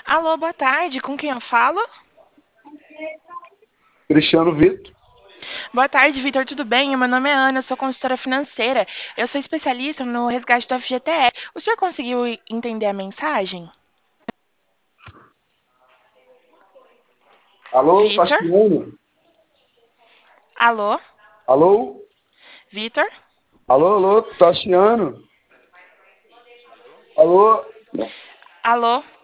Alô, boa tarde. Com quem eu falo? Cristiano Vitor. Boa tarde, Vitor. Tudo bem? Meu nome é Ana, eu sou consultora financeira. Eu sou especialista no resgate do FGTS. O senhor conseguiu entender a mensagem? Alô, Vitor? Tassiano? Alô? Alô? Vitor? Alô, Tassiano? Alô? Alô?